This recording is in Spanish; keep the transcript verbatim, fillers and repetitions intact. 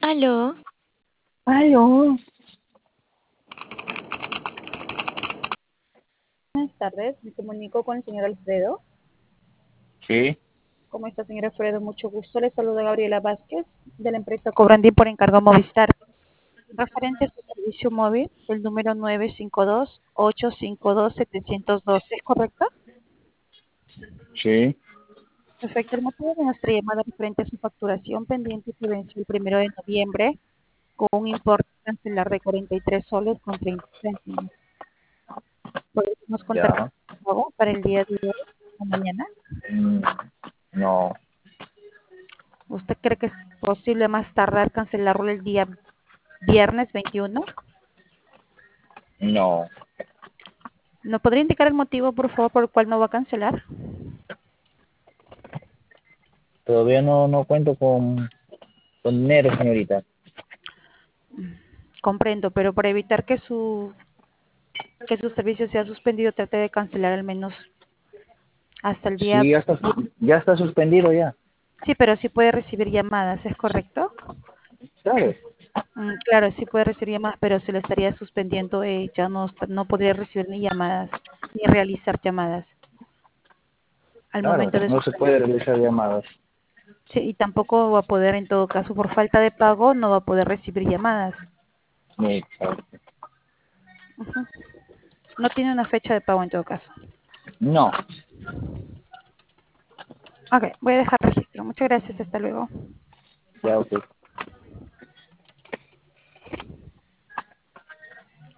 Aló, Aló, Buenas tardes, me comunico con el señor Alfredo. sí, ¿Cómo está, señor Alfredo? Mucho gusto. Le saluda Gabriela Vázquez, de la empresa Cobrandí por encargo Movistar. Referente a su servicio móvil, el número nueve cinco dos, ocho cinco dos, siete cero dos, ¿es correcto? sí, Perfecto. El motivo de nuestra llamada referente a su facturación pendiente que venció el primero de noviembre con un importe cancelar de cuarenta y tres soles con treinta céntimos. ¿Podemos contar con ya. el pago para el día de hoy o mañana? Mm, no, ¿Usted cree que es posible más tardar cancelarlo el día viernes veintiuno? no, ¿No podría indicar el motivo, por favor, por el cual no va a cancelar? todavía no, no cuento con, con dinero, señorita. Comprendo, pero para evitar que su que su servicio sea suspendido, trate de cancelar al menos hasta el día. Sí, ya está, ya está suspendido ya, Sí, pero sí puede recibir llamadas, ¿es correcto? ¿sabes? Mm, claro, sí puede recibir llamadas, pero se le estaría suspendiendo, eh, ya no, está- no podría recibir ni llamadas, ni realizar llamadas al Claro, momento de no se suspender. puede realizar llamadas. Sí, y tampoco va a poder, en todo caso, por falta de pago, no va a poder recibir llamadas. Sí, claro. Ujú. No tiene una fecha de pago en todo caso. No, Ok, voy a dejar registro. Muchas gracias, hasta luego. ya, ok.